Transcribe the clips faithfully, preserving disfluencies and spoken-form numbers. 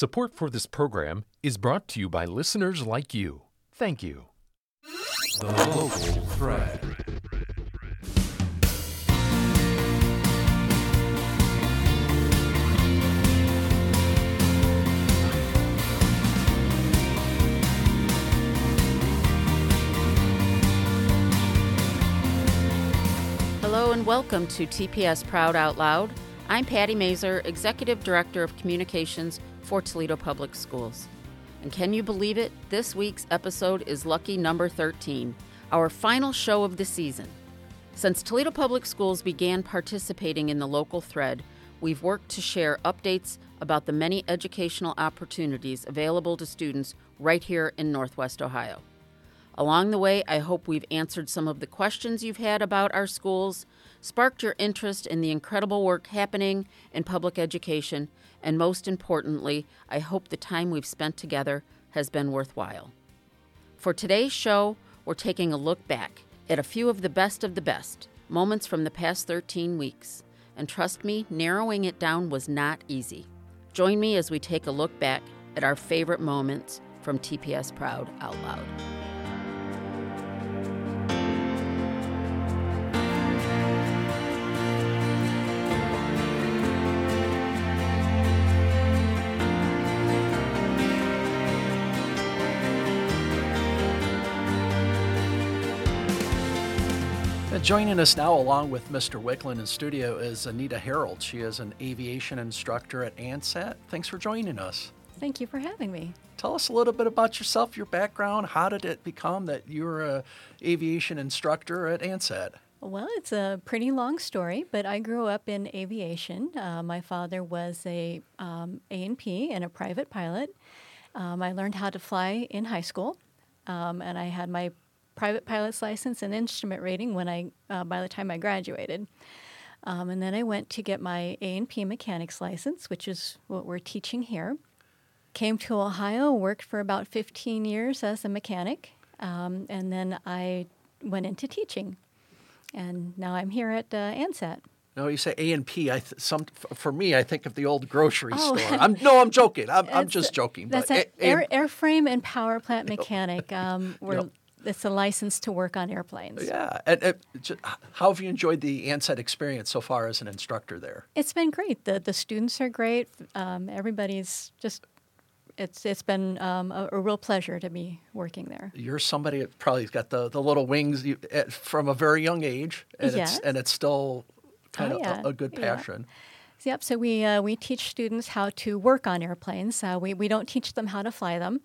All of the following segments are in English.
Support for this program is brought to you by listeners like you. Thank you. The Local Thread. Hello and welcome to T P S Proud Out Loud. I'm Patty Mazer, Executive Director of Communications for Toledo Public Schools. And can you believe it? This week's episode is lucky number thirteen, our final show of the season. Since Toledo Public Schools began participating in the local thread, we've worked to share updates about the many educational opportunities available to students right here in Northwest Ohio. Along the way, I hope we've answered some of the questions you've had about our schools, sparked your interest in the incredible work happening in public education, and most importantly, I hope the time we've spent together has been worthwhile. For today's show, we're taking a look back at a few of the best of the best, moments from the past thirteen weeks. And trust me, narrowing it down was not easy. Join me as we take a look back at our favorite moments from T P S Proud Out Loud. Joining us now, along with Mister Wicklund in studio, is Anita Harold. She is an aviation instructor at ANSET. Thanks for joining us. Thank you for having me. Tell us a little bit about yourself, your background. How did it become that you're an aviation instructor at ANSET? Well, it's a pretty long story, but I grew up in aviation. Uh, my father was a um, A and P and a private pilot. Um, I learned how to fly in high school, um, and I had my private pilot's license and instrument rating when I uh, by the time I graduated. Um, and then I went to get my A and P mechanics license, which is what we're teaching here. Came to Ohio, worked for about fifteen years as a mechanic, um, and then I went into teaching. And now I'm here at uh, ANSET. No, you say A and P. I th- some for me, I think of the old grocery oh. store. I'm, no, I'm joking. I'm, I'm just joking. That's but an a- air, airframe and power plant mechanic. Um, we're Yep. It's a license to work on airplanes. Yeah. And, and just, how have you enjoyed the ANSET experience so far as an instructor there? It's been great. The the students are great. Um, everybody's just, it's it's been um, a, a real pleasure to be working there. You're somebody that probably got the, the little wings you, at, from a very young age, and Yes. it's and it's still kind Oh, of yeah. a, a good Yeah. passion. Yep. So we uh, we teach students how to work on airplanes. Uh, we we don't teach them how to fly them,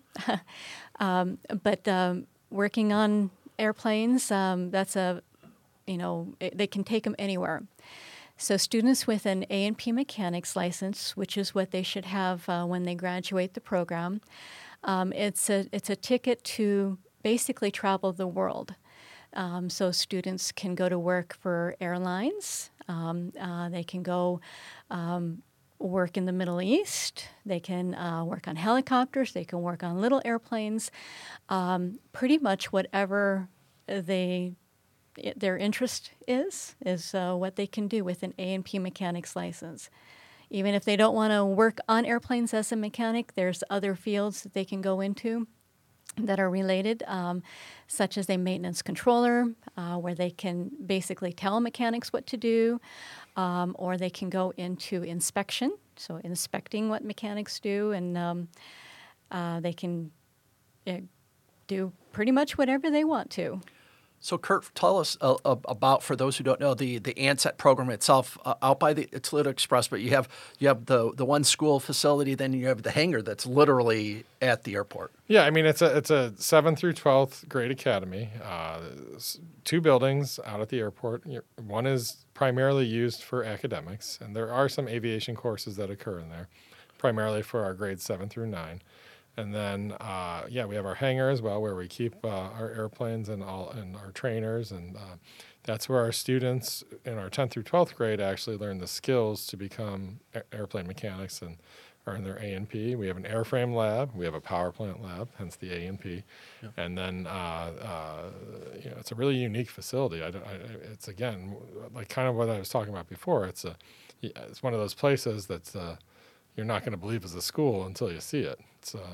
um, but um, working on airplanes, um, that's a, you know, it, they can take them anywhere. So students with an A and P mechanics license, which is what they should have uh, when they graduate the program, um, it's a it's a ticket to basically travel the world. Um, so students can go to work for airlines. Um, uh, they can go um, work in the Middle East. They can uh, work on helicopters. They can work on little airplanes. Um, pretty much whatever they their interest is is uh, what they can do with an A and P mechanics license. Even if they don't want to work on airplanes as a mechanic, there's other fields that they can go into that are related, um, such as a maintenance controller, uh, where they can basically tell mechanics what to do, um, or they can go into inspection, so inspecting what mechanics do, and um, uh, they can uh, do pretty much whatever they want to. So, Kurt, tell us uh, about, for those who don't know, the, the ANSET program itself uh, out by the Toledo Express. But you have you have the the one school facility, then you have the hangar that's literally at the airport. Yeah, I mean it's a it's a seventh through twelfth grade academy. Uh, two buildings out at the airport. One is primarily used for academics, and there are some aviation courses that occur in there, primarily for our grades seven through nine. And then, uh, yeah, we have our hangar as well, where we keep uh, our airplanes and all and our trainers, and uh, that's where our students in our tenth through twelfth grade actually learn the skills to become a- airplane mechanics and earn their A and P. We have an airframe lab, we have a power plant lab, hence the A and P, yeah. and then uh, uh, you know, it's a really unique facility. I, I, it's again like kind of what I was talking about before. It's a it's one of those places that's uh, you're not going to believe is a school until you see it. It's uh,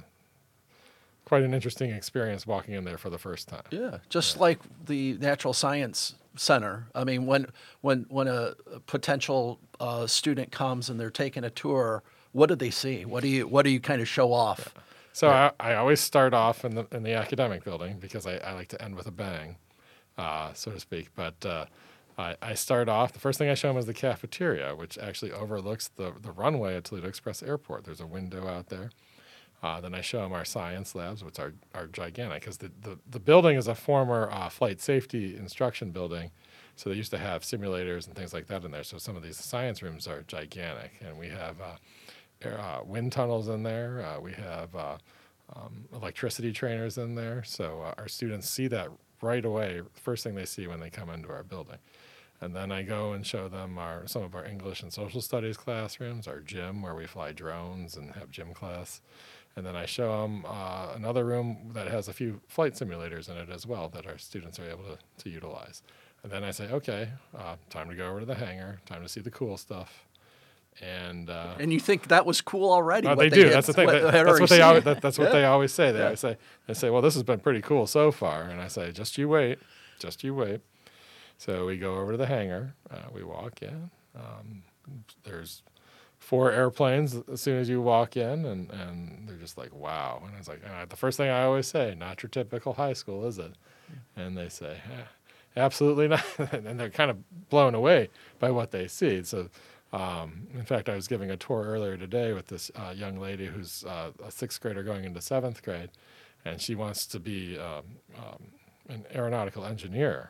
quite an interesting experience walking in there for the first time. Yeah, just like the Natural Science Center. I mean, when when when a, a potential uh, student comes and they're taking a tour, what do they see? What do you what do you kind of show off? Yeah. So yeah. I, I always start off in the in the academic building because I, I like to end with a bang, uh, so to speak. But uh, I, I start off, the first thing I show them is the cafeteria, which actually overlooks the, the runway at Toledo Express Airport. There's a window out there. Uh, then I show them our science labs, which are, are gigantic, because the, the, the building is a former uh, flight safety instruction building. So they used to have simulators and things like that in there. So some of these science rooms are gigantic. And we have uh, air, uh, wind tunnels in there. Uh, we have uh, um, electricity trainers in there. So uh, our students see that right away, first thing they see when they come into our building. And then I go and show them our some of our English and social studies classrooms, our gym where we fly drones and have gym class. And then I show them uh, another room that has a few flight simulators in it as well that our students are able to, to utilize. And then I say, okay, uh, time to go over to the hangar, time to see the cool stuff. And uh, and you think that was cool already? Uh, what they, they do. Had, That's the thing. What, That, that's what they seen. always. That, that's what yeah. they always say. They yeah. always say. They say, "Well, this has been pretty cool so far." And I say, "Just you wait. Just you wait." So we go over to the hangar. Uh, we walk in. Um, there's four airplanes as soon as you walk in, and, and they're just like, wow. And I was like, uh, the first thing I always say, not your typical high school, is it? And they say, eh, absolutely not. And they're kind of blown away by what they see. So, um, in fact, I was giving a tour earlier today with this uh, young lady who's uh, a sixth grader going into seventh grade, and she wants to be um, um, an aeronautical engineer.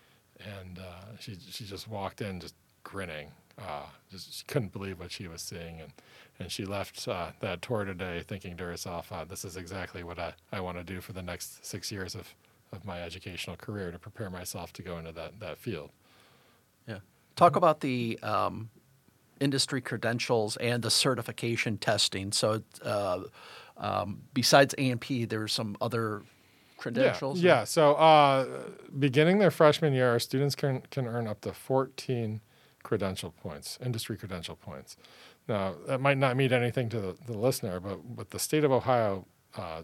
And uh, she she just walked in just grinning. Uh, just she couldn't believe what she was seeing. And, and she left uh, that tour today thinking to herself, uh, this is exactly what I, I want to do for the next six years of, of my educational career to prepare myself to go into that, that field. Yeah. Talk about the um, industry credentials and the certification testing. So uh, um, besides A and P, there's some other credentials? Yeah, yeah. So uh, beginning their freshman year, our students can, can earn up to fourteen credential points, industry credential points. Now, that might not mean anything to the, the listener, but what the state of Ohio uh,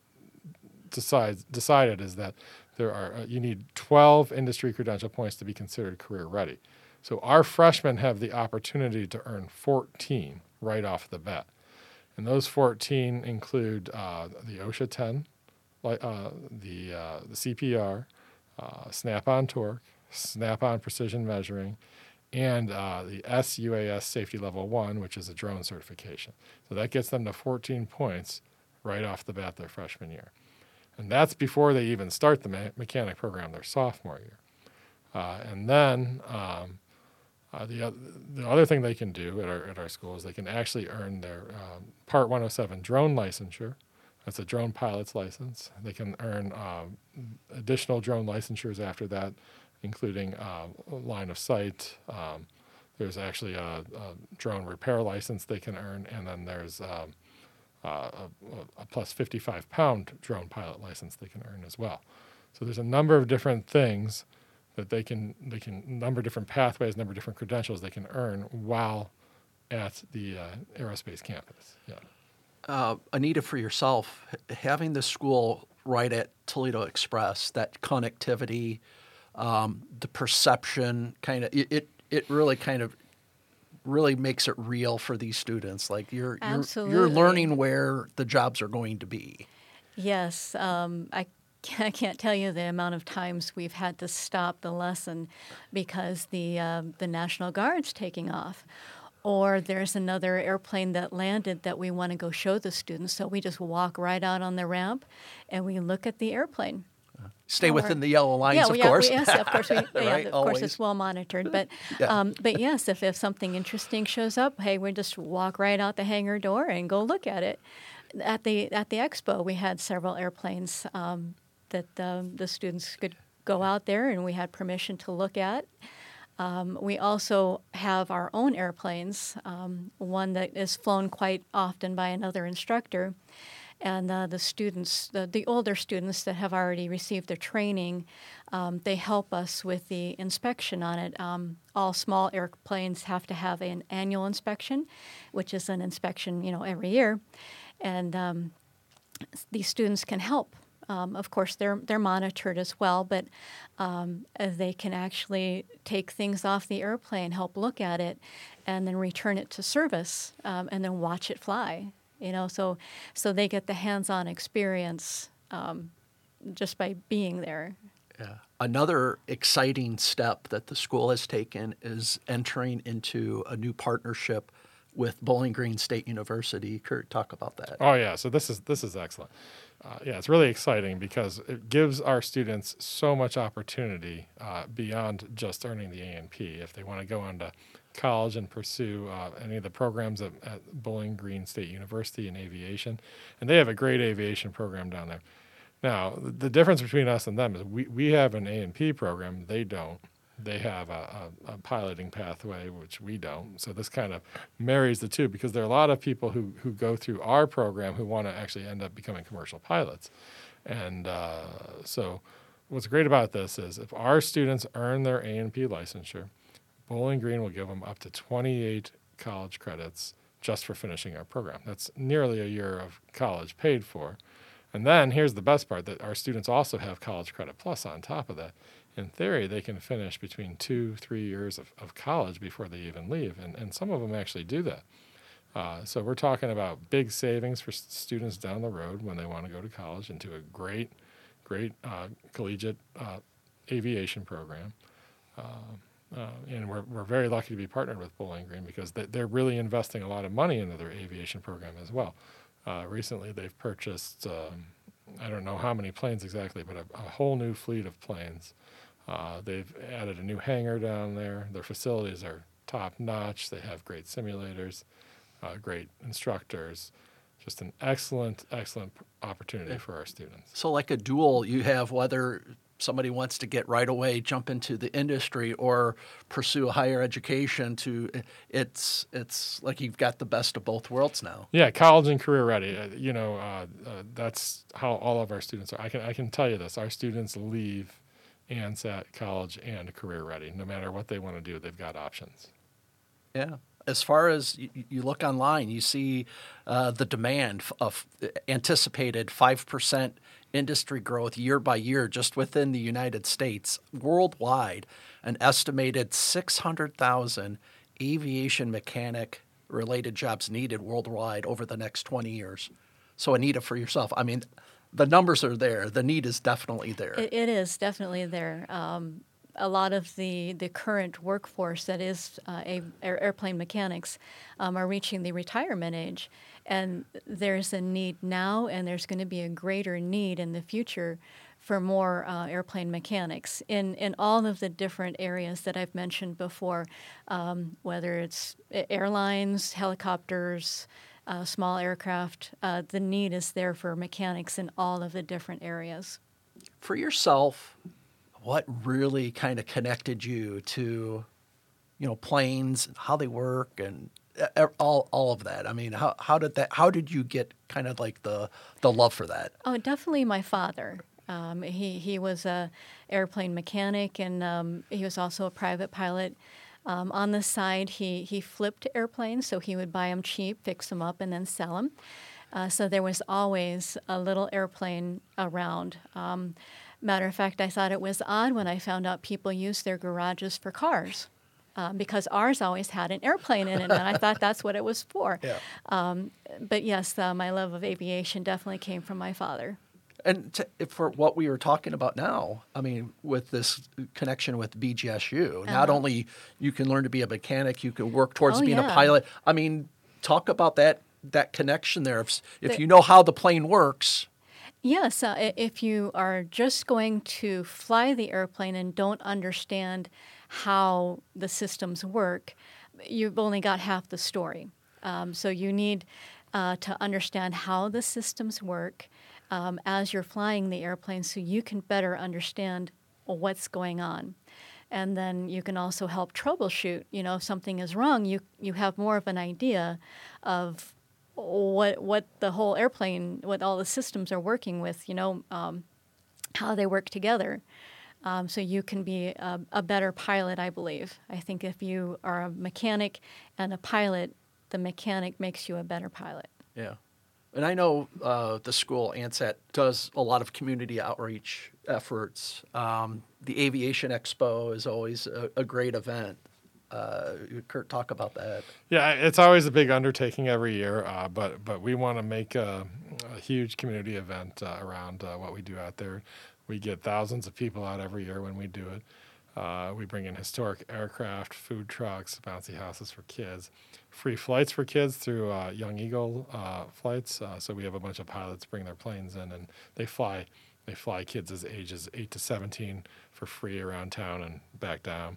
decides, decided is that there are uh, you need twelve industry credential points to be considered career ready. So our freshmen have the opportunity to earn fourteen right off the bat. And those fourteen include uh, the OSHA ten, like uh, the uh, the C P R, uh, Snap-on Torque, Snap-on Precision Measuring, and uh, the S U A S Safety Level one, which is a drone certification. So that gets them to fourteen points right off the bat their freshman year. And that's before they even start the me- mechanic program their sophomore year. Uh, and then um, uh, the, other, the other thing they can do at our, at our school is they can actually earn their um, Part one oh seven drone licensure. That's a drone pilot's license. They can earn uh, additional drone licensures after that, including uh, line of sight. Um, there's actually a, a drone repair license they can earn, and then there's um, uh, a, a plus fifty-five pound drone pilot license they can earn as well. So there's a number of different things that they can, they can, number of different pathways, number of different credentials they can earn while at the uh, aerospace campus. Yeah. Uh, Anita, for yourself, having the school right at Toledo Express, that connectivity, um, the perception, kind of, it, it it really kind of really makes it real for these students. Like you're you're, you're learning where the jobs are going to be. Yes, um, I. I can't tell you the amount of times we've had to stop the lesson because the uh, the National Guard's taking off, or there's another airplane that landed that we want to go show the students. So we just walk right out on the ramp, and we look at the airplane. Stay or, within the yellow lines, yeah, of yeah, course. We, yes, of course. We, yeah, right? of Always. course, it's well monitored. But yeah. um, but yes, if, if something interesting shows up, hey, we just walk right out the hangar door and go look at it. At the at the expo, we had several airplanes um, that um, the students could go out there, and we had permission to look at. Um, we also have our own airplanes, um, one that is flown quite often by another instructor. And uh, the students, the, the older students that have already received their training, um, they help us with the inspection on it. Um, all small airplanes have to have an annual inspection, which is an inspection, you know, every year. And um, these students can help. Um, of course, they're they're monitored as well, but um, they can actually take things off the airplane, help look at it, and then return it to service, um, and then watch it fly. You know, so so they get the hands-on experience um, just by being there. Yeah. Another exciting step that the school has taken is entering into a new partnership with Bowling Green State University. Kurt, talk about that. Oh yeah, so this is this is excellent. Uh, yeah, it's really exciting because it gives our students so much opportunity uh, beyond just earning the A N P. If they want to go on to college and pursue uh, any of the programs at, at Bowling Green State University in aviation, and they have a great aviation program down there. Now, the difference between us and them is we, we have an A N P program, they don't. They have a, a, a piloting pathway, which we don't. So this kind of marries the two because there are a lot of people who, who go through our program who want to actually end up becoming commercial pilots. And uh, so what's great about this is if our students earn their A N P licensure, Bowling Green will give them up to twenty-eight college credits just for finishing our program. That's nearly a year of college paid for. And then here's the best part, that our students also have College Credit Plus on top of that. In theory, they can finish between two, three years of, of college before they even leave, and, and some of them actually do that. Uh, so we're talking about big savings for s- students down the road when they want to go to college into a great, great uh, collegiate uh, aviation program. Uh, uh, and we're, we're very lucky to be partnered with Bowling Green because they, they're really investing a lot of money into their aviation program as well. Uh, recently, they've purchased, um, I don't know how many planes exactly, but a, a whole new fleet of planes. Uh, they've added a new hangar down there. Their facilities are top-notch. They have great simulators, uh, great instructors. Just an excellent, excellent opportunity for our students. So like a dual, you have whether somebody wants to get right away, jump into the industry, or pursue a higher education. To it's it's like you've got the best of both worlds now. Yeah, college and career ready. Uh, you know, uh, uh, that's how all of our students are. I can I can tell you this: our students leave ANSAT college and career ready. No matter what they want to do, they've got options. Yeah. As far as you, you look online, you see uh, the demand of anticipated five percent industry growth year by year just within the United States. Worldwide, an estimated six hundred thousand aviation mechanic related jobs needed worldwide over the next twenty years. So Anita, for yourself, I mean, the numbers are there. The need is definitely there. It, it is definitely there. Um, a lot of the, the current workforce that is uh, a, air, airplane mechanics um, are reaching the retirement age. And there's a need now, and there's going to be a greater need in the future for more uh, airplane mechanics in, in all of the different areas that I've mentioned before, um, whether it's airlines, helicopters, uh, small aircraft. Uh, the need is there for mechanics in all of the different areas. For yourself, what really kind of connected you to, you know, planes, how they work, and all all of that? I mean, how how did that? How did you get kind of like the the love for that? Oh, definitely my father. Um, he he was a airplane mechanic, and um, he was also a private pilot. Um, on the side, he he flipped airplanes, so he would buy them cheap, fix them up, and then sell them. Uh, so there was always a little airplane around. Um, Matter of fact, I thought it was odd when I found out people used their garages for cars, um, because ours always had an airplane in it, and I thought that's what it was for. Yeah. Um, but yes, uh, my love of aviation definitely came from my father. And to, for what we were talking about now, I mean, with this connection with B G S U, not Uh-huh. only you can learn to be a mechanic, you can work towards Oh, being yeah. a pilot. I mean, talk about that that connection there. If, if The- you know how the plane works. Yes, uh, i- if you are just going to fly the airplane and don't understand how the systems work, you've only got half the story. Um, so you need uh, to understand how the systems work um, as you're flying the airplane so you can better understand what's going on. And then you can also help troubleshoot. You know, if something is wrong, you, you have more of an idea of what what the whole airplane, what all the systems are working with, you know, um, how they work together. Um, so you can be a, a better pilot, I believe. I think if you are a mechanic and a pilot, the mechanic makes you a better pilot. Yeah. And I know uh, the school, ANSET, does a lot of community outreach efforts. Um, the Aviation Expo is always a, a great event. Uh, Kurt, talk about that. Yeah, it's always a big undertaking every year, uh, but but we want to make a, a huge community event uh, around uh, what we do out there. We get thousands of people out every year when we do it. Uh, we bring in historic aircraft, food trucks, bouncy houses for kids, free flights for kids through uh, Young Eagle uh, flights. Uh, so we have a bunch of pilots bring their planes in, and they fly. They fly kids as ages eight to seventeen for free around town and back down.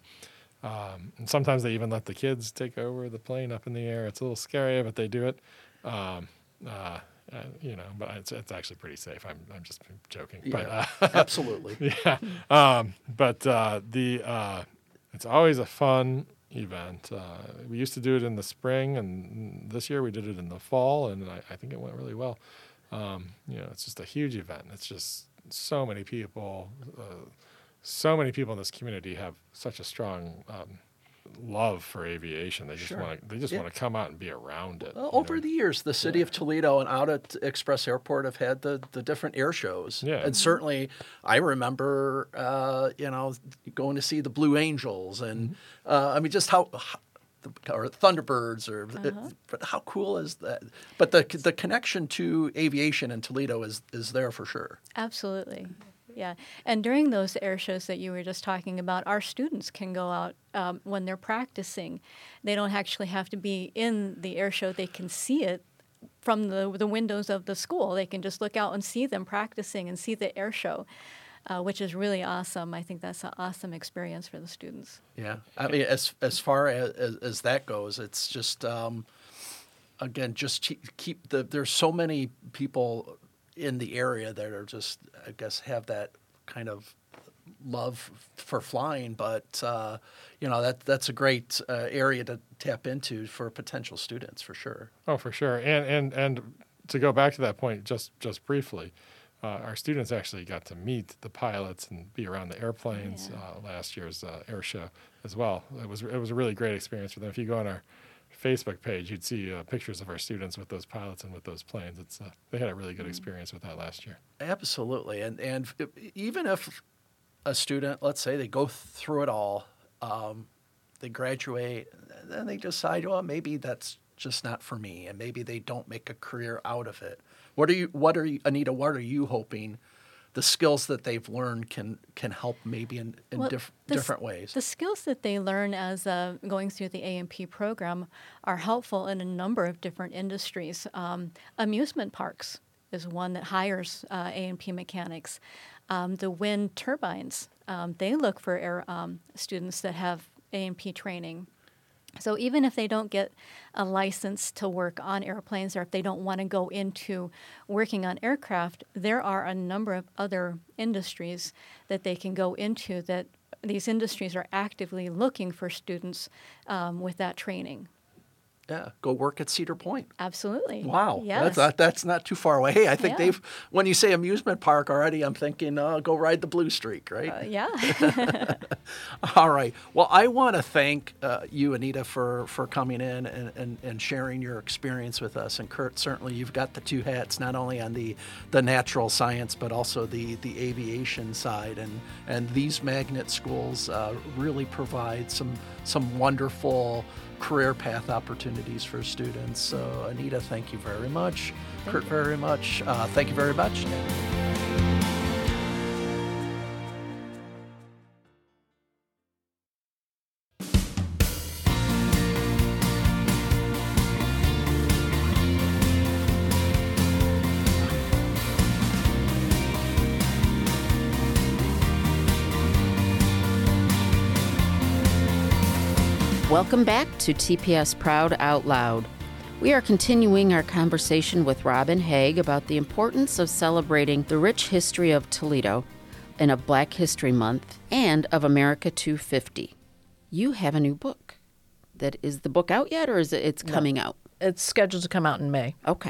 Um, and sometimes they even let the kids take over the plane up in the air. It's a little scary, but they do it. Um, uh, uh, you know, but it's it's actually pretty safe. I'm I'm just joking. Yeah, but, uh, absolutely. Yeah. Um, but uh, the uh, it's always a fun event. Uh, we used to do it in the spring, and this year we did it in the fall, and I, I think it went really well. Um, you know, it's just a huge event. It's just so many people. Uh, So many people in this community have such a strong um, love for aviation. They just Sure. want to. They just Yeah. want to come out and be around it. Well, you over know? the years, the city of Toledo and out at Express Airport have had the, the different air shows. Yeah. And certainly, I remember, uh, you know, going to see the Blue Angels and, Mm-hmm. uh, I mean, just how, how or Thunderbirds, or Uh-huh. but how cool is that? But the the connection to aviation in Toledo is is there for sure. Absolutely. Yeah. And during those air shows that you were just talking about, our students can go out um, when they're practicing. They don't actually have to be in the air show. They can see it from the, the windows of the school. They can just look out and see them practicing and see the air show, uh, which is really awesome. I think that's an awesome experience for the students. Yeah, I mean, as as far as as, as that goes, it's just um, again, just keep, keep the. There's so many people in the area that are just, I guess, have that kind of love for flying. But uh, you know, that that's a great uh, area to tap into for potential students for sure. Oh, for sure. And and and to go back to that point, just just briefly. Uh, our students actually got to meet the pilots and be around the airplanes Yeah. uh, last year's uh, air show as well. It was it was a really great experience for them. If you go on our Facebook page, you'd see uh, pictures of our students with those pilots and with those planes. It's uh, they had a really good experience with that last year. Absolutely, and and even if a student, let's say they go through it all, um, they graduate, and then they decide, well, maybe that's just not for me, and maybe they don't make a career out of it. What are you? What are you, Anita? What are you hoping the skills that they've learned can can help maybe in, in Well, diff, the s- different ways? The skills that they learn as uh, going through the A M P program are helpful in a number of different industries. Um, amusement parks is one that hires uh, A M P mechanics. Um, the wind turbines, um, they look for air, um, students that have A M P training. So even if they don't get a license to work on airplanes, or if they don't want to go into working on aircraft, there are a number of other industries that they can go into that these industries are actively looking for students um, with that training. Yeah, go work at Cedar Point. Absolutely. Wow, Yes. that's not, that's not too far away. I think Yeah. they've. When you say amusement park already, I'm thinking, uh, go ride the Blue Streak, right? Uh, yeah. All right. Well, I want to thank uh, you, Anita, for, for coming in and, and, and sharing your experience with us. And Kurt, certainly you've got the two hats, not only on the, the natural science, but also the, the aviation side. And, and these magnet schools uh, really provide some, some wonderful career path opportunities for students. So, Anita, thank you very much. Thank Kurt, you. very much. Uh, thank you very much. Welcome back to T P S Proud Out Loud. We are continuing our conversation with Robin Haig about the importance of celebrating the rich history of Toledo and of Black History Month and of America two fifty. You have a new book. That is the book out yet, or is it it's coming out? It's scheduled to come out in May. Okay.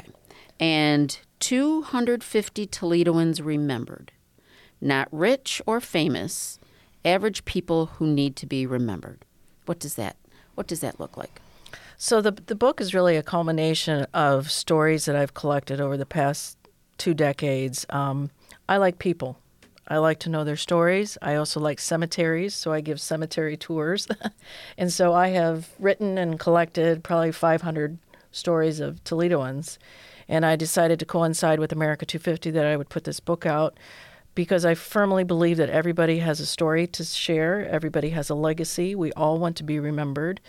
And two hundred fifty Toledoans remembered. Not rich or famous, average people who need to be remembered. What does that what does that look like? So the the book is really a culmination of stories that I've collected over the past two decades. Um, I like people. I like to know their stories. I also like cemeteries, so I give cemetery tours. And so I have written and collected probably five hundred stories of Toledoans. And I decided to coincide with America two fifty that I would put this book out because I firmly believe that everybody has a story to share. Everybody has a legacy. We all want to be remembered.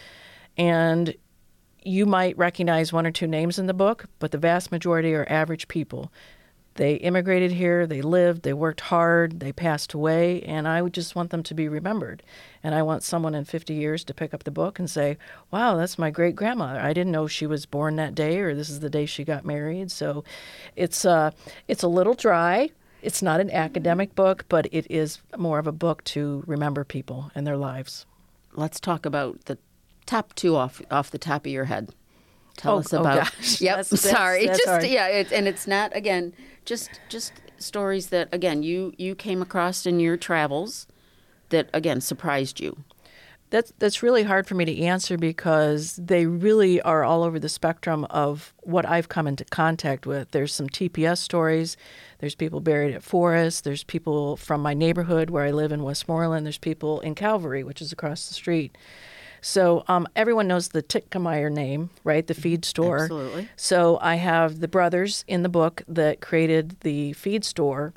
And you might recognize one or two names in the book, but the vast majority are average people. They immigrated here, they lived, they worked hard, they passed away, and I would just want them to be remembered. And I want someone in fifty years to pick up the book and say, wow, that's my great-grandmother. I didn't know she was born that day, or this is the day she got married. So it's, uh, it's a little dry. It's not an academic book, but it is more of a book to remember people and their lives. Let's talk about the top two off off the top of your head. Tell Oh, us oh, about. gosh. Yep. That's- that's- sorry. that's just hard. yeah. It, and it's not again just just stories that again you you came across in your travels that again surprised you. That's that's really hard for me to answer because they really are all over the spectrum of what I've come into contact with. There's some T P S stories. There's people buried at Forest. There's people from my neighborhood where I live in Westmoreland. There's people in Calvary, which is across the street. So um, everyone knows the Titkemeyer name, right? The feed store. Absolutely. So I have the brothers in the book that created the feed store.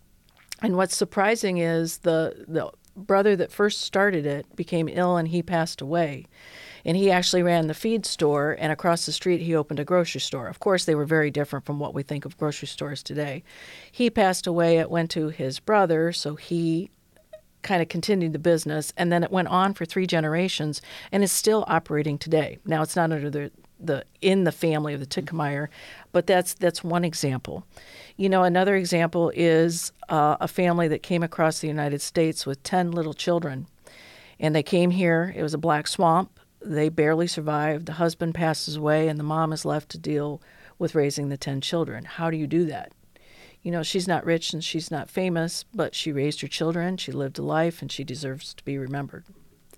And what's surprising is the the brother that first started it became ill and he passed away. And he actually ran the feed store, and across the street he opened a grocery store. Of course, they were very different from what we think of grocery stores today. He passed away. It went to his brother, so he kind of continued the business, and then it went on for three generations and is still operating today. Now, it's not under the the in the family of the Titkemeyer, but that's that's one example. You know, another example is uh, a family that came across the United States with ten little children, and they came here. It was a black swamp. They barely survived. The husband passes away, and the mom is left to deal with raising the ten children. How do you do that? You know, she's not rich and she's not famous, but she raised her children, she lived a life, and she deserves to be remembered.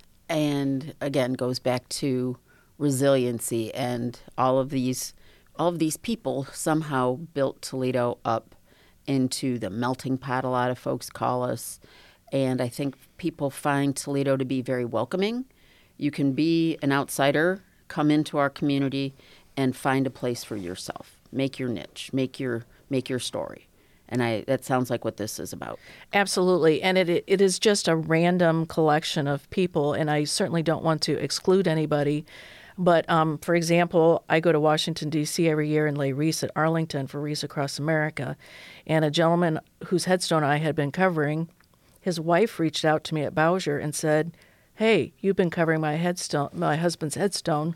And again, goes back to resiliency and all of these all of these people somehow built Toledo up into the melting pot, a lot of folks call us. And I think people find Toledo to be very welcoming. You can be an outsider, come into our community, and find a place for yourself. Make your niche, make your make your story. And I that sounds like what this is about. Absolutely. And it it is just a random collection of people, and I certainly don't want to exclude anybody. But, um, for example, I go to Washington, D C every year and lay wreaths at Arlington for Wreaths Across America. And a gentleman whose headstone I had been covering, his wife reached out to me at Bowsher and said, hey, you've been covering my headstone, my husband's headstone.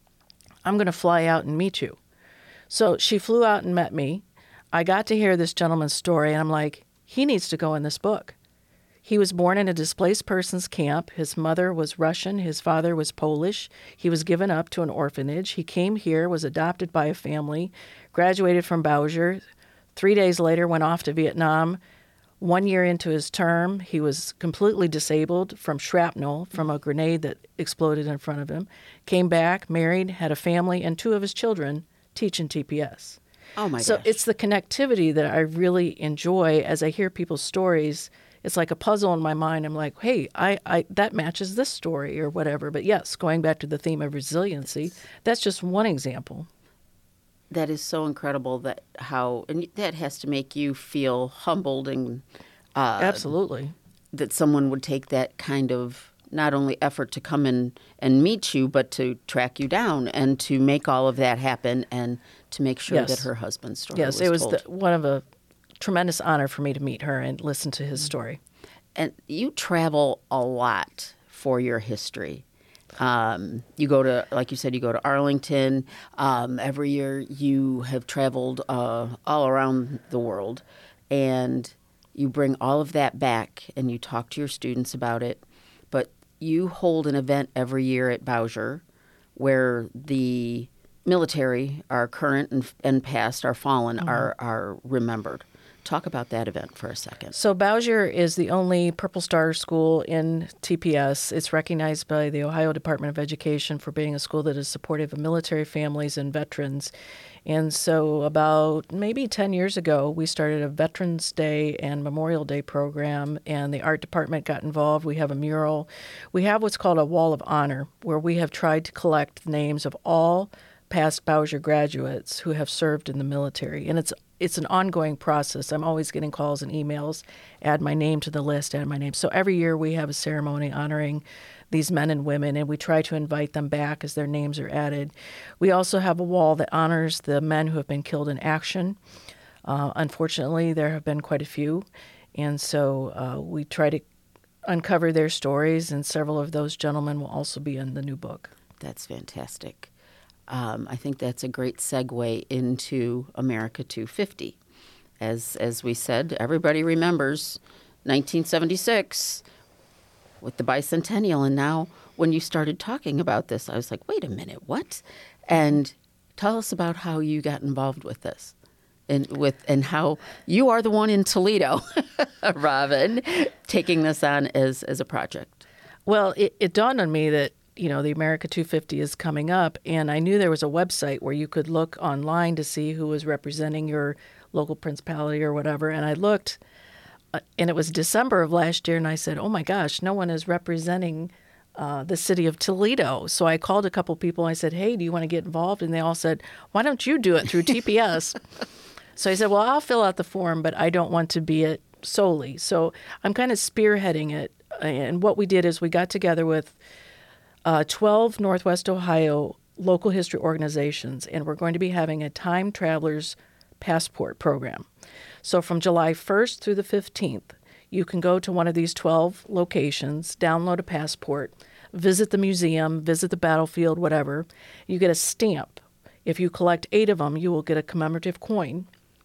I'm going to fly out and meet you. So she flew out and met me. I got to hear this gentleman's story, and I'm like, he needs to go in this book. He was born in a displaced persons camp. His mother was Russian. His father was Polish. He was given up to an orphanage. He came here, was adopted by a family, graduated from Bowsher. Three days later, went off to Vietnam. One year into his term, he was completely disabled from shrapnel from a grenade that exploded in front of him. Came back, married, had a family, and two of his children teach in T P S. Oh, my So gosh. it's the connectivity that I really enjoy as I hear people's stories. It's like a puzzle in my mind. I'm like, hey, I, I that matches this story or whatever. But yes, going back to the theme of resiliency, that's just one example. That is so incredible that how, and that has to make you feel humbled and uh, Absolutely. that someone would take that kind of not only effort to come in and meet you, but to track you down and to make all of that happen and to make sure Yes. that her husband's story Yes, was it was told. the, one of a tremendous honor for me to meet her and listen to his story. And you travel a lot for your history. Um, you go to, like you said, you go to Arlington. Um, every year you have traveled uh, all around the world. And you bring all of that back and you talk to your students about it. But you hold an event every year at Bowsher where the military, our current and, and past, our fallen, mm-hmm. are, are remembered. Talk about that event for a second. So Bowsher is the only Purple Star school in T P S. It's recognized by the Ohio Department of Education for being a school that is supportive of military families and veterans. And so about maybe ten years ago, we started a Veterans Day and Memorial Day program, and the art department got involved. We have a mural. We have what's called a Wall of Honor, where we have tried to collect the names of all past Bowsher graduates who have served in the military. And it's it's an ongoing process. I'm always getting calls and emails, add my name to the list, add my name. So every year we have a ceremony honoring these men and women, and we try to invite them back as their names are added. We also have a wall that honors the men who have been killed in action. Uh, unfortunately, there have been quite a few, and so uh, we try to uncover their stories, and several of those gentlemen will also be in the new book. That's fantastic. Um, I think that's a great segue into America two fifty. As as we said, everybody remembers nineteen seventy-six with the bicentennial, and now when you started talking about this, I was like, wait a minute, what? And tell us about how you got involved with this, and with and how you are the one in Toledo, Robin, taking this on as as a project. Well, it, it dawned on me that, you know, the America two fifty is coming up, and I knew there was a website where you could look online to see who was representing your local principality or whatever, and I looked, uh, and it was December of last year, and I said, oh my gosh, no one is representing uh, the city of Toledo. So I called a couple people, and I said, hey, do you want to get involved? And they all said, why don't you do it through T P S? So I said, well, I'll fill out the form, but I don't want to be it solely. So I'm kind of spearheading it, and what we did is we got together with Uh, twelve Northwest Ohio local history organizations, and we're going to be having a time traveler's passport program. So from July first through the fifteenth, you can go to one of these twelve locations, download a passport, visit the museum, visit the battlefield, whatever. You get a stamp. If you collect eight of them, you will get a commemorative coin.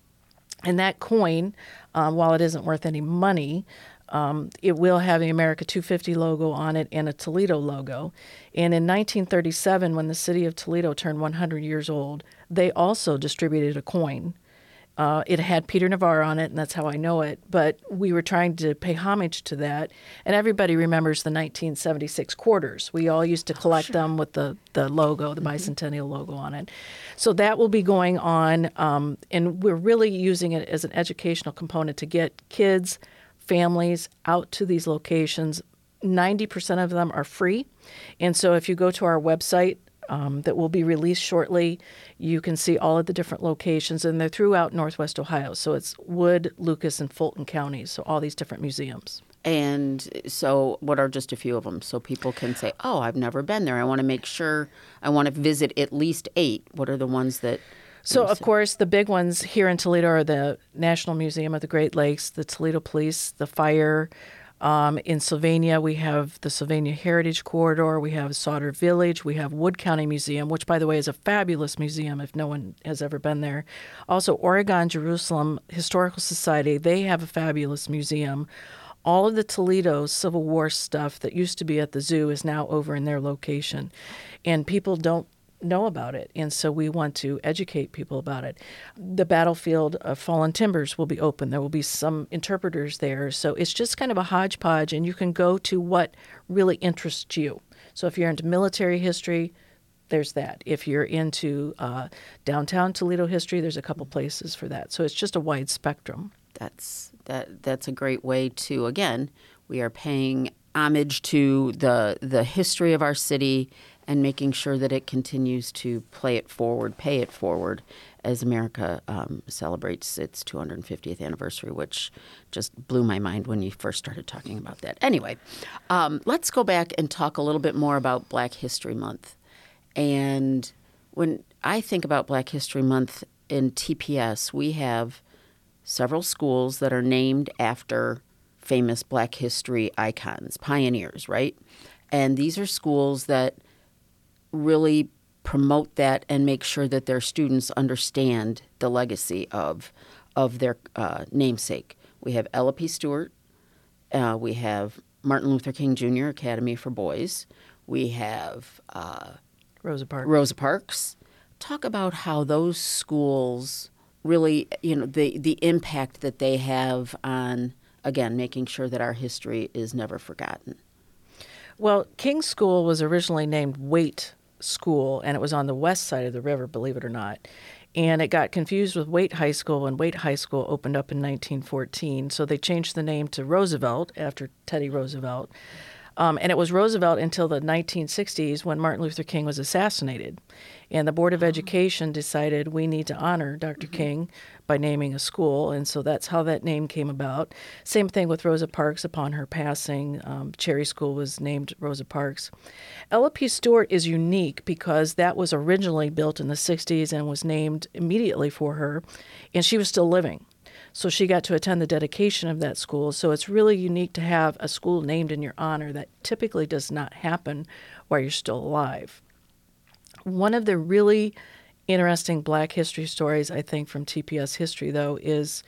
And that coin, um, while it isn't worth any money, Um, it will have the America two fifty logo on it and a Toledo logo. And in nineteen thirty-seven, when the city of Toledo turned one hundred years old, they also distributed a coin. Uh, it had Peter Navarre on it, and that's how I know it. But we were trying to pay homage to that. And everybody remembers the nineteen seventy-six quarters. We all used to collect oh, sure. them with the, the logo, the mm-hmm. bicentennial logo on it. So that will be going on, um, and we're really using it as an educational component to get kids, families out to these locations. ninety percent of them are free. And so if you go to our website um, that will be released shortly, you can see all of the different locations, and they're throughout Northwest Ohio. So it's Wood, Lucas, and Fulton counties, so all these different museums. And so what are just a few of them? So people can say, oh, I've never been there. I want to make sure, I want to visit at least eight. What are the ones that... So, of course, the big ones here in Toledo are the National Museum of the Great Lakes, the Toledo Police, the Fire. Um, in Sylvania, we have the Sylvania Heritage Corridor. We have Sauter Village. We have Wood County Museum, which, by the way, is a fabulous museum if no one has ever been there. Also, Oregon Jerusalem Historical Society, they have a fabulous museum. All of the Toledo Civil War stuff that used to be at the zoo is now over in their location. And people don't know about it, and so we want to educate people about it. The battlefield of Fallen Timbers will be open. There will be some interpreters there, so it's just kind of a hodgepodge, and you can go to what really interests you. So if you're into military history, there's that. If you're into uh, downtown Toledo history, there's a couple places for that. So it's just a wide spectrum. That's that. That's a great way to, again, we are paying homage to the the history of our city and making sure that it continues to play it forward, pay it forward, as America um, celebrates its two hundred fiftieth anniversary, which just blew my mind when you first started talking about that. Anyway, um, let's go back and talk a little bit more about Black History Month. And when I think about Black History Month in T P S, we have several schools that are named after famous Black history icons, pioneers, right? And these are schools that really promote that and make sure that their students understand the legacy of of their uh, namesake. We have Ella P. Stewart. Uh, we have Martin Luther King Junior Academy for Boys. We have uh, Rosa Parks. Rosa Parks. talk about how those schools really, you know, the, the impact that they have on, again, making sure that our history is never forgotten. Well, King School was originally named Waite School, and it was on the west side of the river, believe it or not. And it got confused with Waite High School, and Waite High School opened up in nineteen fourteen. So they changed the name to Roosevelt after Teddy Roosevelt. Um, and it was Roosevelt until the nineteen sixties when Martin Luther King was assassinated. And the Board of Education decided we need to honor Doctor Mm-hmm. King by naming a school. And so that's how that name came about. Same thing with Rosa Parks upon her passing. Um, Cherry School was named Rosa Parks. Ella P. Stewart is unique because that was originally built in the sixties and was named immediately for her. And she was still living. So she got to attend the dedication of that school. So it's really unique to have a school named in your honor. That typically does not happen while you're still alive. One of the really interesting Black history stories, I think, from T P S history, though, is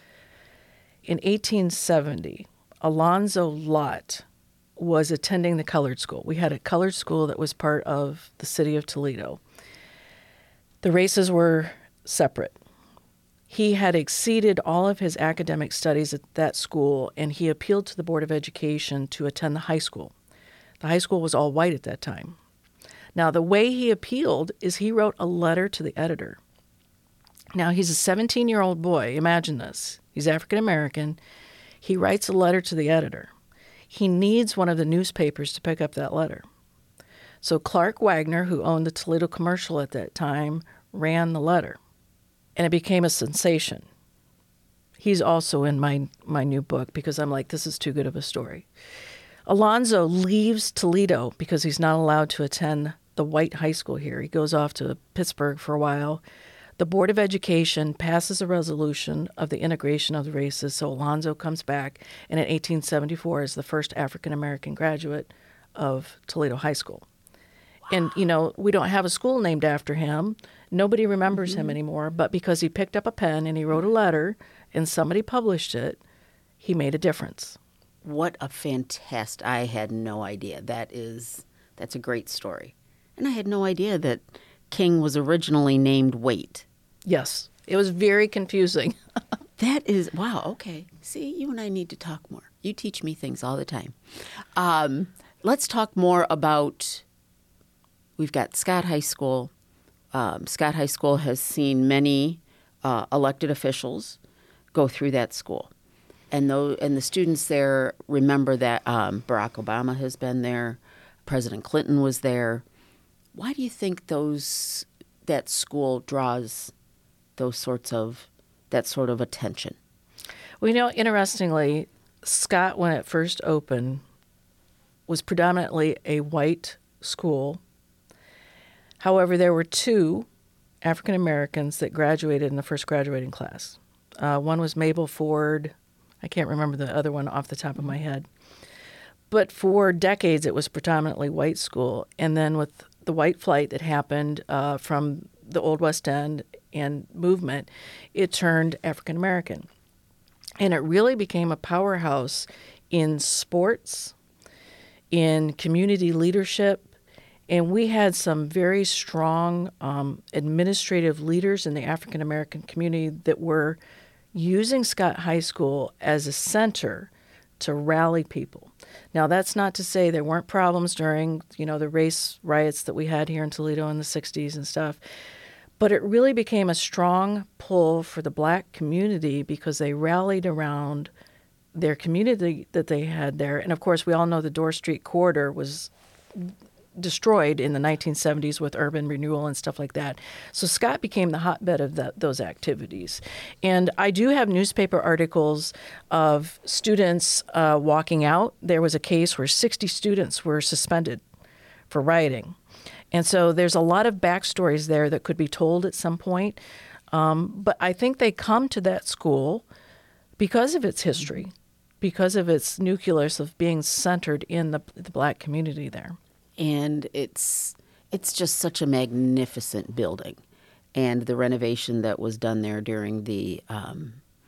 in eighteen seventy, Alonzo Lott was attending the colored school. We had a colored school that was part of the city of Toledo. The races were separate. He had exceeded all of his academic studies at that school, and he appealed to the Board of Education to attend the high school. The high school was all white at that time. Now, the way he appealed is he wrote a letter to the editor. Now, he's a seventeen-year-old boy. Imagine this. He's African-American. He writes a letter to the editor. He needs one of the newspapers to pick up that letter. So Clark Wagner, who owned the Toledo Commercial at that time, ran the letter. And it became a sensation. He's also in my, my new book because I'm like, this is too good of a story. Alonzo leaves Toledo because he's not allowed to attend the white high school here. He goes off to Pittsburgh for a while. The Board of Education passes a resolution of the integration of the races, so Alonzo comes back, and in eighteen seventy-four is the first African-American graduate of Toledo High School. Wow. And, you know, we don't have a school named after him. Nobody remembers mm-hmm. him anymore, but because he picked up a pen and he wrote a letter and somebody published it, he made a difference. What a fantastic, I had no idea. That is, that's a great story. And I had no idea that King was originally named Waite. Yes, it was very confusing. That is, wow, okay. See, you and I need to talk more. You teach me things all the time. Um, let's talk more about, we've got Scott High School. Um, Scott High School has seen many uh, elected officials go through that school. And, though, and the students there remember that um, Barack Obama has been there, President Clinton was there. Why do you think those that school draws those sorts of that sort of attention? Well, you know, interestingly, Scott, when it first opened, was predominantly a white school. However, there were two African Americans that graduated in the first graduating class. Uh, one was Mabel Ford. I can't remember the other one off the top of my head. But for decades, it was predominantly white school. And then with the white flight that happened uh, from the Old West End and movement, it turned African American. And it really became a powerhouse in sports, in community leadership. And we had some very strong um, administrative leaders in the African American community that were using Scott High School as a center to rally people. Now, that's not to say there weren't problems during, you know, the race riots that we had here in Toledo in the sixties and stuff, but it really became a strong pull for the Black community because they rallied around their community that they had there. And, of course, we all know the Dorr Street corridor was destroyed in the nineteen seventies with urban renewal and stuff like that. So Scott became the hotbed of that, those activities. And I do have newspaper articles of students uh, walking out. There was a case where sixty students were suspended for rioting. And so there's a lot of backstories there that could be told at some point. Um, but I think they come to that school because of its history, because of its nucleus of being centered in the, the Black community there. And it's it's just such a magnificent building. And the renovation that was done there during the um,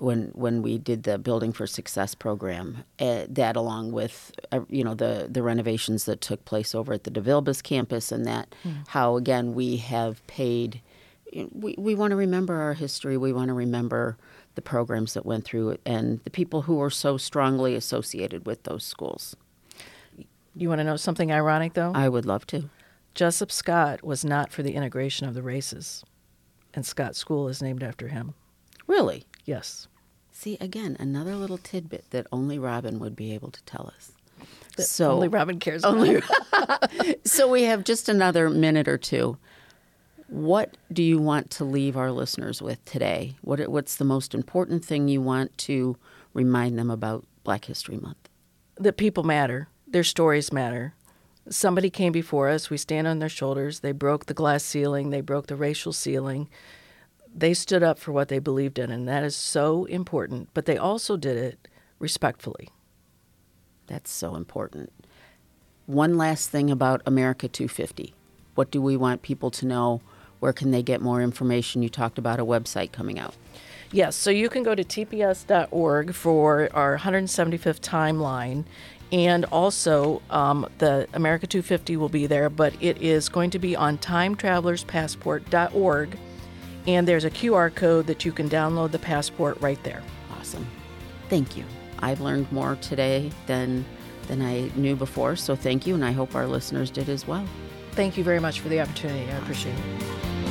when when we did the Building for Success program. Uh, that, along with uh, you know the the renovations that took place over at the DeVilbiss campus, and that mm. how again we have paid. We we want to remember our history. We want to remember the programs that went through it and the people who were so strongly associated with those schools. You want to know something ironic, though? I would love to. Jessup Scott was not for the integration of the races, and Scott School is named after him. Really? Yes. See, again, another little tidbit that only Robin would be able to tell us. That so only Robin cares only, about. So we have just another minute or two. What do you want to leave our listeners with today? What What's the most important thing you want to remind them about Black History Month? That people matter. Their stories matter. Somebody came before us. We stand on their shoulders. They broke the glass ceiling. They broke the racial ceiling. They stood up for what they believed in, and that is so important. But they also did it respectfully. That's so important. One last thing about America two fifty. What do we want people to know? Where can they get more information? You talked about a website coming out. Yes, so you can go to T P S dot org for our one hundred seventy-fifth timeline. And also, um, the America two fifty will be there, but it is going to be on time travelers passport dot org. And there's a Q R code that you can download the passport right there. Awesome. Thank you. I've learned more today than than I knew before, so thank you, and I hope our listeners did as well. Thank you very much for the opportunity. I appreciate it.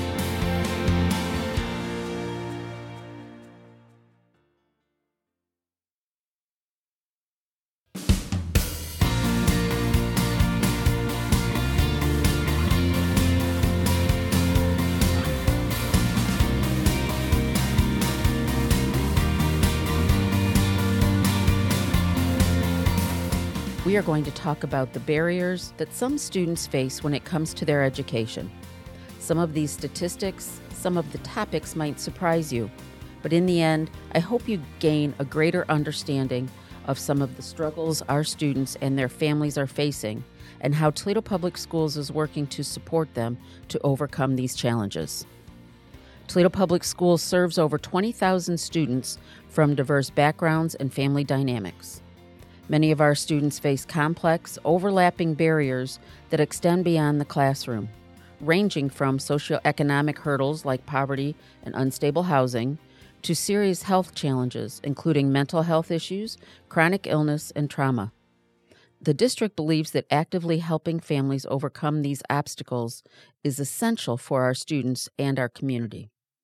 We are going to talk about the barriers that some students face when it comes to their education. Some of these statistics, some of the topics might surprise you, but in the end, I hope you gain a greater understanding of some of the struggles our students and their families are facing and how Toledo Public Schools is working to support them to overcome these challenges. Toledo Public Schools serves over twenty thousand students from diverse backgrounds and family dynamics. Many of our students face complex, overlapping barriers that extend beyond the classroom, ranging from socioeconomic hurdles like poverty and unstable housing to serious health challenges, including mental health issues, chronic illness, and trauma. The district believes that actively helping families overcome these obstacles is essential for our students and our community.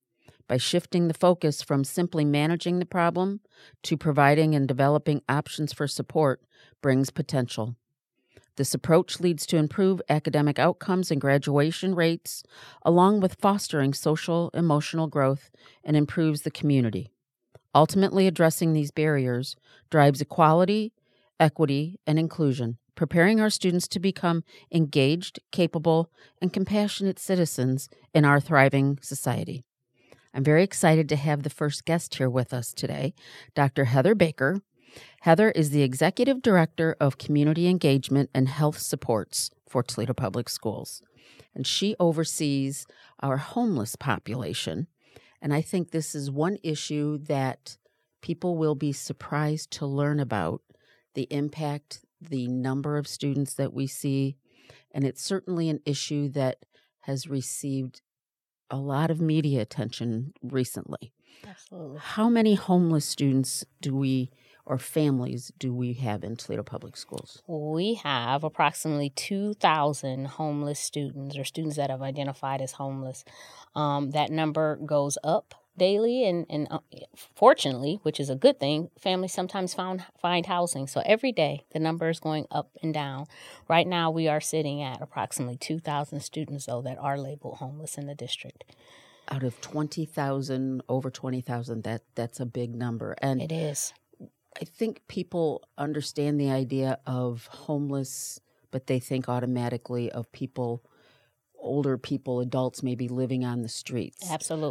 By shifting the focus from simply managing the problem to providing and developing options for support brings potential. This approach leads to improved academic outcomes and graduation rates, along with fostering social, emotional growth and improves the community. Ultimately, addressing these barriers drives equality, equity, and inclusion, preparing our students to become engaged, capable, and compassionate citizens in our thriving society. I'm very excited to have the first guest here with us today, Doctor Heather Baker. Heather is the Executive Director of Community Engagement and Health Supports for Toledo Public Schools, and she oversees our homeless population. And I think this is one issue that people will be surprised to learn about, the impact, the number of students that we see, and it's certainly an issue that has received a lot of media attention recently. Absolutely. How many homeless students do we, or families, do we have in Toledo Public Schools? We have approximately two thousand homeless students or students that have identified as homeless. Um, that number goes up daily, and, and uh, fortunately, which is a good thing, families sometimes found, find housing. So every day, the number is going up and down. Right now, we are sitting at approximately two thousand students, though, that are labeled homeless in the district. Out of twenty thousand, over twenty thousand, that, that's a big number. And it is. I think people understand the idea of homeless, but they think automatically of people, older people, adults maybe living on the streets. Absolutely.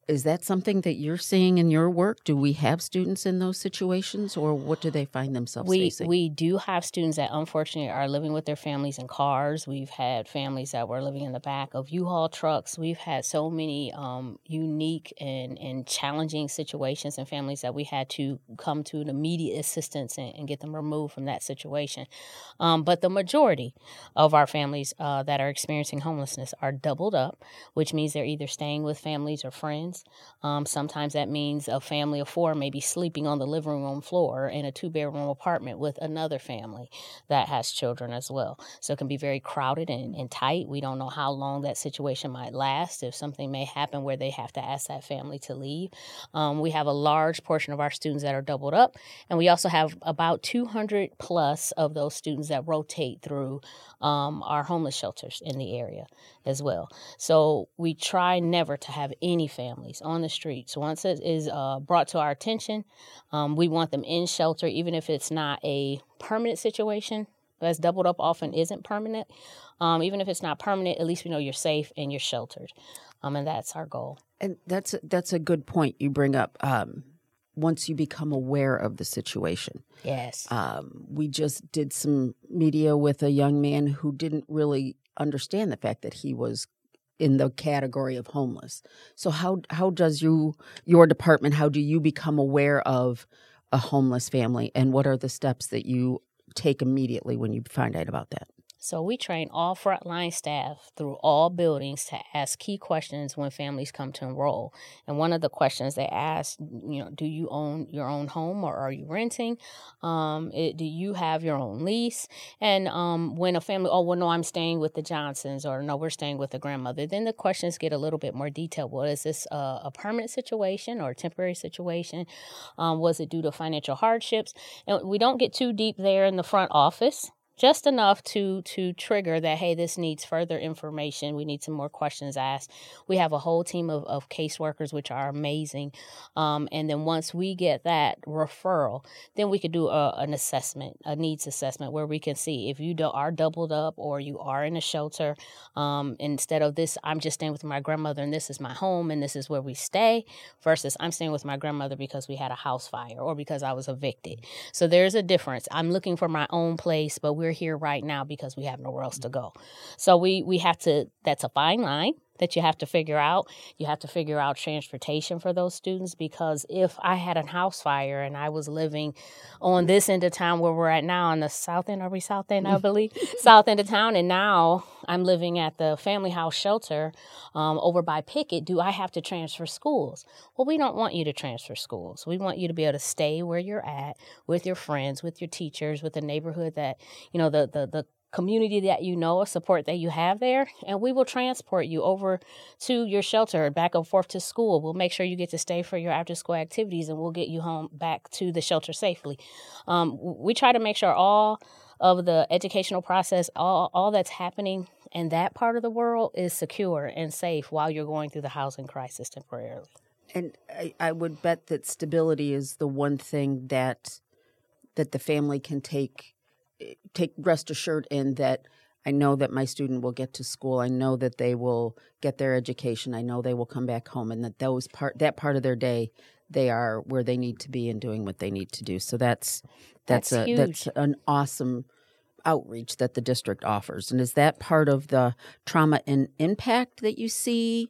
is that something that you're seeing in your work? Do we have students in those situations, or what do they find themselves we, facing? We do have students that unfortunately are living with their families in cars. We've had families that were living in the back of U-Haul trucks. We've had so many um, unique and, and challenging situations and families that we had to come to an immediate assistance and, and get them removed from that situation. Um, but the majority of our families uh, that are experiencing homelessness are doubled up, which means they're either staying with families or friends. Um, sometimes that means a family of four may be sleeping on the living room floor in a two-bedroom apartment with another family that has children as well. So it can be very crowded and, and tight. We don't know how long that situation might last, if something may happen where they have to ask that family to leave. Um, we have a large portion of our students that are doubled up, and we also have about two hundred plus of those students that rotate through um, our homeless shelters in the area as well. So we try never to have any families on the streets. Once it is uh, brought to our attention, um, we want them in shelter, even if it's not a permanent situation. As doubled up often isn't permanent. Um, even if it's not permanent, at least we know you're safe and you're sheltered. Um, and that's our goal. And that's a, that's a good point you bring up. Um, once you become aware of the situation. Yes. Um, we just did some media with a young man who didn't really understand the fact that he was in the category of homeless. So how how does you your department, how do you become aware of a homeless family, and what are the steps that you take immediately when you find out about that? So we train all frontline staff through all buildings to ask key questions when families come to enroll. And one of the questions they ask, you know, do you own your own home or are you renting? Um, it, do you have your own lease? And um, when a family, oh, well, no, I'm staying with the Johnsons, or no, we're staying with the grandmother, then the questions get a little bit more detailed. Well, is this a, a permanent situation or a temporary situation? Um, was it due to financial hardships? And we don't get too deep there in the front office. Just enough to to trigger that, hey, this needs further information. We need some more questions asked. We have a whole team of, of caseworkers, which are amazing. Um, and then once we get that referral, then we could do a, an assessment, a needs assessment, where we can see if you do, are doubled up or you are in a shelter. Um, instead of this, I'm just staying with my grandmother and this is my home and this is where we stay, versus I'm staying with my grandmother because we had a house fire or because I was evicted. So there's a difference. I'm looking for my own place, but we're We're here right now because we have nowhere else to go. So we we have to, that's a fine line that you have to figure out. You have to figure out transportation for those students, because if I had a house fire and I was living on this end of town where we're at now, on the south end, are we south end, I believe? South end of town, and now I'm living at the family house shelter um, over by Pickett, do I have to transfer schools? Well, we don't want you to transfer schools. We want you to be able to stay where you're at with your friends, with your teachers, with the neighborhood that, you know, the the the community that you know, support that you have there, and we will transport you over to your shelter, back and forth to school. We'll make sure you get to stay for your after-school activities, and we'll get you home back to the shelter safely. Um, we try to make sure all of the educational process, all, all that's happening in that part of the world is secure and safe while you're going through the housing crisis temporarily. And I, I would bet that stability is the one thing that that the family can take take rest assured in, that I know that my student will get to school. I know that they will get their education. I know they will come back home, and that those part that part of their day, they are where they need to be and doing what they need to do. So that's that's, That's a huge. that's an awesome outreach that the district offers. And is that part of the trauma and impact that you see,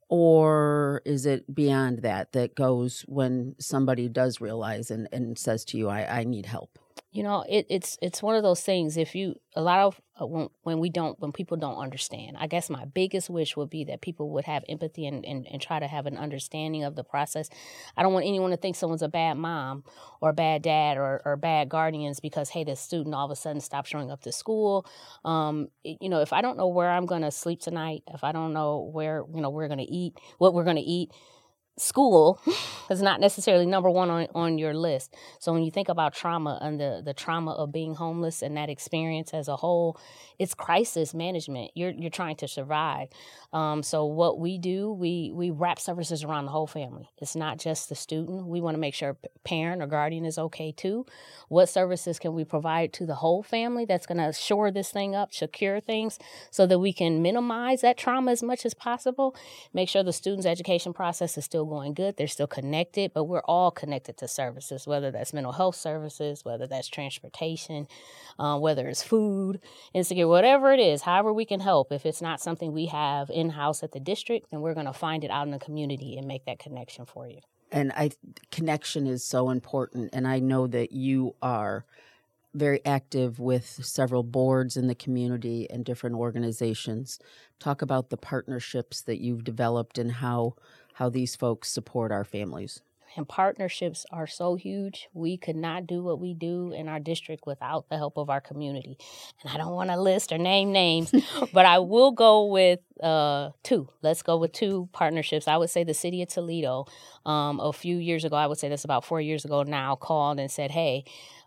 or is it beyond that that goes when somebody does realize and, and says to you, I, I need help? You know, it, it's it's one of those things. If you a lot of uh, when when we don't when people don't understand, I guess my biggest wish would be that people would have empathy and, and, and try to have an understanding of the process. I don't want anyone to think someone's a bad mom or a bad dad or, or bad guardians because, hey, the student all of a sudden stopped showing up to school. Um, it, you know, if I don't know where I'm going to sleep tonight, if I don't know where you know we're going to eat, what we're going to eat. school is not necessarily number one on, on your list. So when you think about trauma and the, the trauma of being homeless and that experience as a whole, it's crisis management. You're you're trying to survive. Um, so what we do, we we wrap services around the whole family. It's not just the student. We want to make sure parent or guardian is okay too. What services can we provide to the whole family that's going to shore this thing up, secure things, so that we can minimize that trauma as much as possible, make sure the student's education process is still going good, they're still connected, but we're all connected to services, whether that's mental health services, whether that's transportation, uh, whether it's food, insecure, whatever it is, however we can help. If it's not something we have in-house at the district, then we're going to find it out in the community and make that connection for you. And I connection is so important, and I know that you are very active with several boards in the community and different organizations. Talk about the partnerships that you've developed and how how these folks support our families. And partnerships are so huge. We could not do what we do in our district without the help of our community. And I don't want to list or name names, but I will go with uh, two. Let's go with two partnerships. I would say the city of Toledo, um, a few years ago, I would say that's about four years ago now, called and said, hey,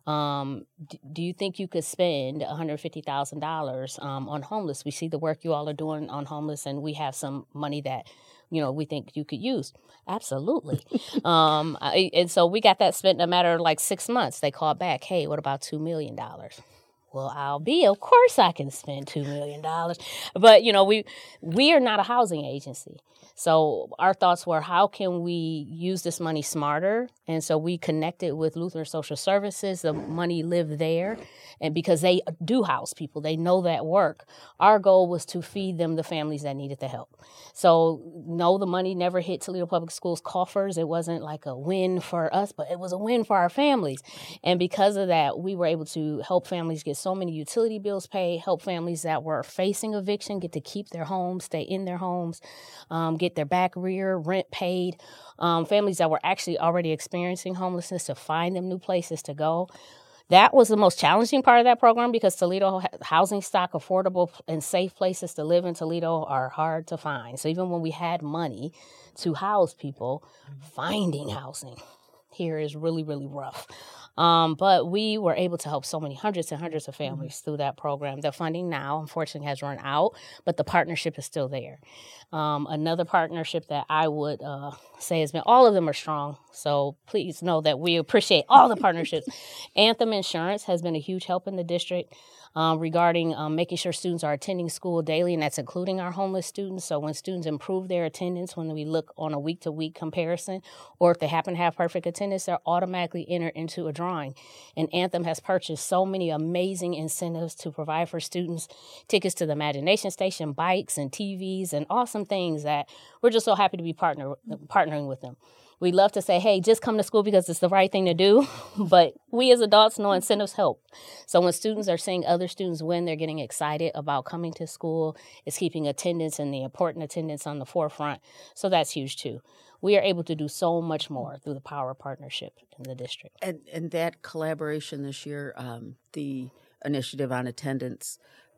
Um, d- do you think you could spend one hundred fifty thousand dollars um, on homeless? We see the work you all are doing on homeless, and we have some money that, you know, we think you could use. Absolutely. um, I, and so we got that spent in a matter of like six months. They called back, hey, what about two million dollars? Well, I'll be, of course I can spend two million dollars. But, you know, we we are not a housing agency. So our thoughts were, how can we use this money smarter? And so we connected with Lutheran Social Services. The money lived there. And because they do house people, they know that work. Our goal was to feed them the families that needed the help. So no, the money never hit Toledo Public Schools coffers. It wasn't like a win for us, but it was a win for our families. And because of that, we were able to help families get so many utility bills paid, help families that were facing eviction get to keep their homes, stay in their homes, um, get their back rear rent paid, um, families that were actually already experiencing homelessness to find them new places to go. That was the most challenging part of that program because Toledo housing stock, affordable and safe places to live in Toledo are hard to find. So even when we had money to house people, finding housing here is really, really rough. Um, but we were able to help so many hundreds and hundreds of families mm-hmm. through that program. The funding now, unfortunately, has run out, but the partnership is still there. Um, another partnership that I would uh, say has been, all of them are strong, so please know that we appreciate all the partnerships. Anthem Insurance has been a huge help in the district. Um, regarding um, making sure students are attending school daily, and that's including our homeless students. So when students improve their attendance, when we look on a week-to-week comparison, or if they happen to have perfect attendance, they're automatically entered into a drawing. And Anthem has purchased so many amazing incentives to provide for students, tickets to the Imagination Station, bikes and T Vs, and awesome things that we're just so happy to be partner, partnering with them. We love to say, hey, just come to school because it's the right thing to do. But we as adults know incentives help. So when students are seeing other students win, they're getting excited about coming to school. It's keeping attendance and the important attendance on the forefront. So that's huge, too. We are able to do so much more through the power of partnership in the district. And, and that collaboration this year, um, the initiative on attendance,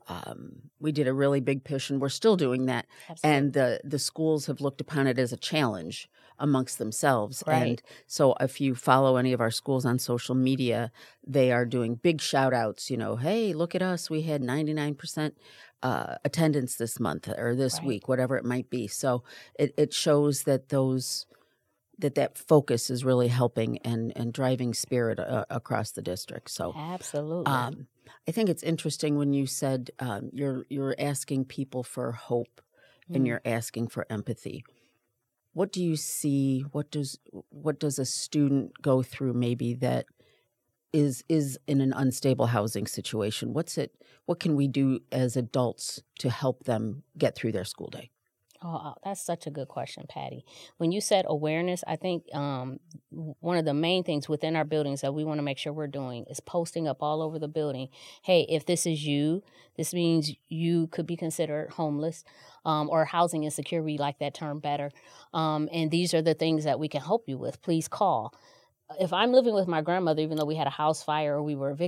Um, we did a really big push, and we're still doing that. Absolutely. And the, the schools have looked upon it as a challenge amongst themselves. Right. And so if you follow any of our schools on social media, they are doing big shout-outs, you know, hey, look at us. We had ninety-nine percent uh, attendance this month or this Right. week, whatever it might be. So it, it shows that those that that focus is really helping and, and driving spirit uh, across the district. So Absolutely. Um, I think it's interesting when you said um, you're you're asking people for hope mm. and you're asking for empathy. What do you see? What does what does a student go through maybe that is is in an unstable housing situation? What's it? What can we do as adults to help them get through their school day? Oh, that's such a good question, Patty. When you said awareness, I think um, one of the main things within our buildings that we want to make sure we're doing is posting up all over the building, hey, if this is you, this means you could be considered homeless um, or housing insecure. We like that term better. Um, and these are the things that we can help you with. Please call. If I'm living with my grandmother, even though we had a house fire or we were evicted,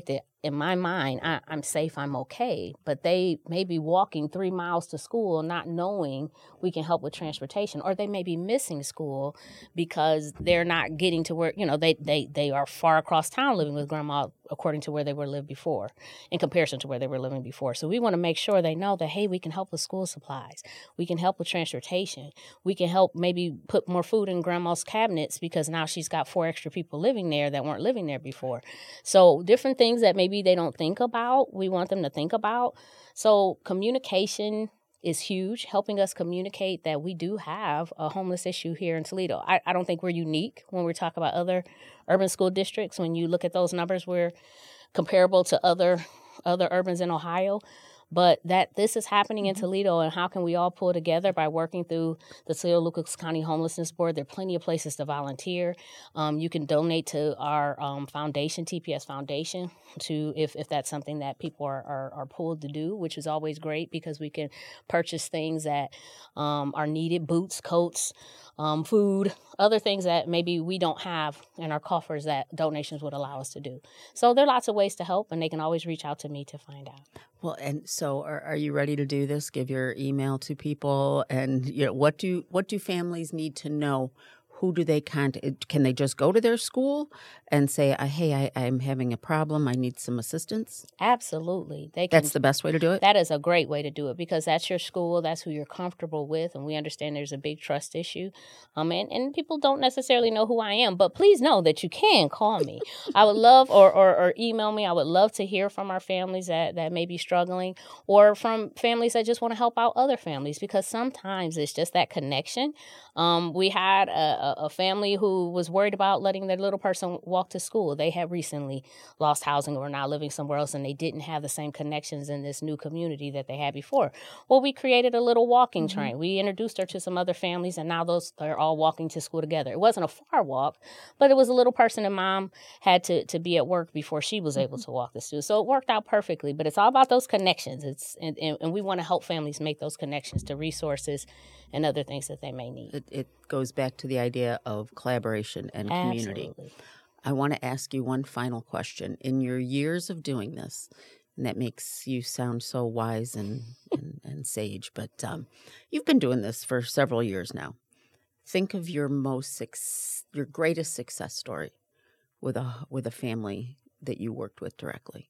in my mind, I, I'm safe, I'm okay. But they may be walking three miles to school not knowing we can help with transportation, or they may be missing school because they're not getting to where, you know, they, they, they are far across town living with grandma according to where they were lived before, in comparison to where they were living before. So we want to make sure they know that, hey, we can help with school supplies. We can help with transportation. We can help maybe put more food in grandma's cabinets because now she's got four extra people living there that weren't living there before. So different things that maybe they don't think about, we want them to think about. So communication is huge, helping us communicate that we do have a homeless issue here in Toledo. I, I don't think we're unique when we talk about other urban school districts. When you look at those numbers, we're comparable to other other urbans in Ohio. But that this is happening in Toledo, and how can we all pull together by working through the Toledo Lucas County Homelessness Board? There are plenty of places to volunteer. Um, you can donate to our um, foundation, T P S Foundation, to if, if that's something that people are, are, are pulled to do, which is always great because we can purchase things that um, are needed, boots, coats, um, food, other things that maybe we don't have in our coffers that donations would allow us to do. So there are lots of ways to help, and they can always reach out to me to find out. Well, and so are, are you ready to do this? Give your email to people, and you know, what do what do families need to know? Who do they contact? Can they just go to their school and say, "Hey, I, I'm having a problem. I need some assistance"? Absolutely, they can. That's the best way to do it. That is a great way to do it because that's your school. That's who you're comfortable with, and we understand there's a big trust issue. Um, and, and people don't necessarily know who I am, but please know that you can call me. I would love, or, or or email me. I would love to hear from our families that that may be struggling, or from families that just want to help out other families, because sometimes it's just that connection. Um, we had a a family who was worried about letting their little person walk to school. They had recently lost housing or were now living somewhere else, and they didn't have the same connections in this new community that they had before. Well, we created a little walking mm-hmm. train. We introduced her to some other families, and now those are all walking to school together. It wasn't a far walk, but it was a little person, and mom had to, to be at work before she was able to walk the school. So it worked out perfectly, but it's all about those connections. It's and, and, and we want to help families make those connections to resources and other things that they may need. It, it goes back to the idea of collaboration and community. Absolutely. I want to ask you one final question. In your years of doing this, and that makes you sound so wise and, and, and sage, but um, you've been doing this for several years now. Think of your most suc- your greatest success story with a with a family that you worked with directly.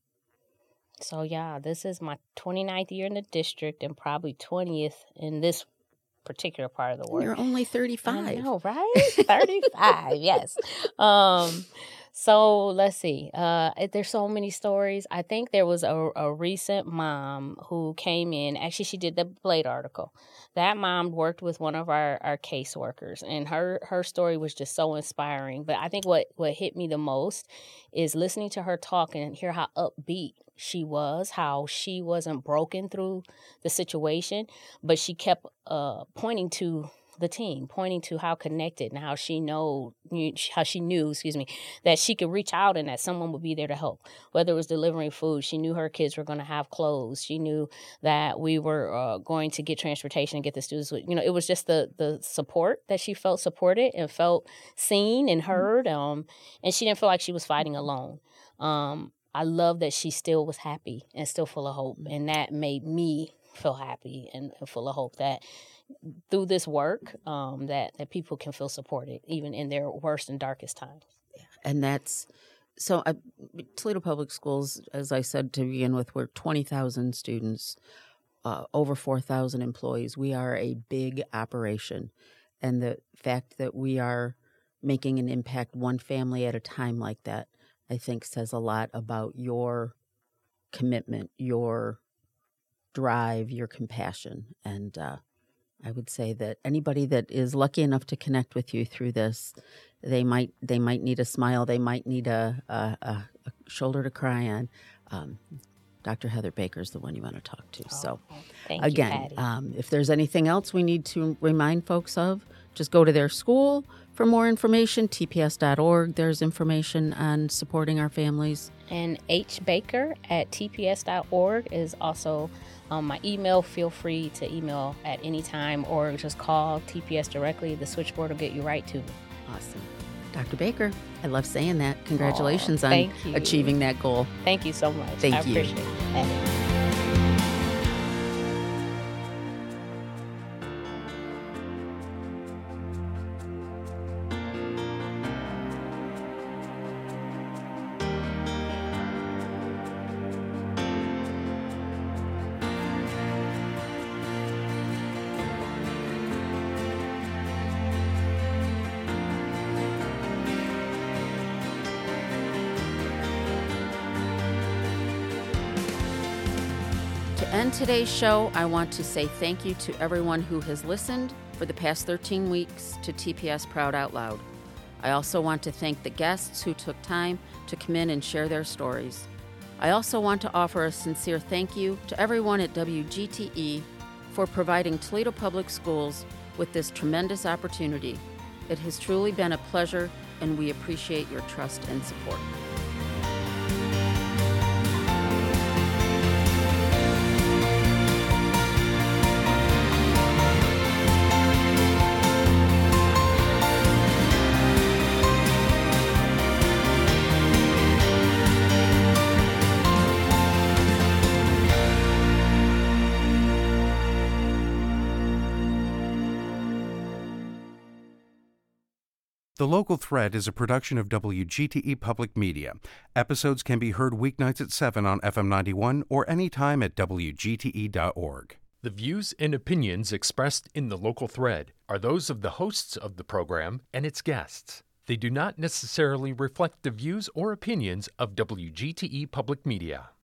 So yeah, this is my twenty-ninth year in the district and probably twentieth in this particular part of the world. You're only thirty-five. I know, right? thirty-five, yes. Um, so let's see. Uh, there's so many stories. I think there was a, a recent mom who came in. Actually, she did the Blade article. That mom worked with one of our, our caseworkers, and her, her story was just so inspiring. But I think what, what hit me the most is listening to her talk and hear how upbeat she was, how she wasn't broken through the situation, but she kept uh, pointing to the team, pointing to how connected and how she know how she knew, excuse me, that she could reach out and that someone would be there to help. Whether it was delivering food, she knew her kids were going to have clothes. She knew that we were uh, going to get transportation and get the students. You know, it was just the the support that she felt supported and felt seen and heard. Um, and she didn't feel like she was fighting alone. Um, I love that she still was happy and still full of hope, and that made me feel happy and full of hope that through this work, um, that, that people can feel supported even in their worst and darkest times. And that's, so uh, Toledo Public Schools, as I said to begin with, we're twenty thousand students, uh, over four thousand employees. We are a big operation. And the fact that we are making an impact one family at a time like that, I think says a lot about your commitment, your drive, your compassion. And uh, I would say that anybody that is lucky enough to connect with you through this, they might they might need a smile, they might need a, a, a shoulder to cry on. Um, Doctor Heather Baker is the one you want to talk to. Oh, so, thank again, you, um, if there's anything else we need to remind folks of, just go to their school for more information, T P S dot org. There's information on supporting our families. And H Baker at T P S dot org is also um, my email. Feel free to email at any time or just call T P S directly. The switchboard will get you right to me. Awesome. Doctor Baker, I love saying that. Congratulations Aw, on thank you. achieving that goal. Thank you so much. Thank I you. appreciate it. To end today's show, I want to say thank you to everyone who has listened for the past thirteen weeks to T P S Proud Out Loud. I also want to thank the guests who took time to come in and share their stories. I also want to offer a sincere thank you to everyone at W G T E for providing Toledo Public Schools with this tremendous opportunity. It has truly been a pleasure, and we appreciate your trust and support. The Local Thread is a production of W G T E Public Media. Episodes can be heard weeknights at seven on F M ninety-one or anytime at W G T E dot org. The views and opinions expressed in the Local Thread are those of the hosts of the program and its guests. They do not necessarily reflect the views or opinions of W G T E Public Media.